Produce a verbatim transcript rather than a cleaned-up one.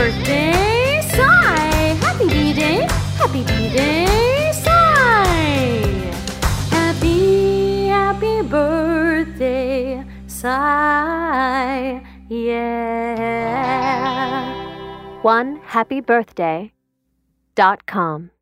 birthday, Cy! Happy B-Day! Happy B-Day, Cy! Happy, happy birthday, Cy! Yeah! one happy birthday dot com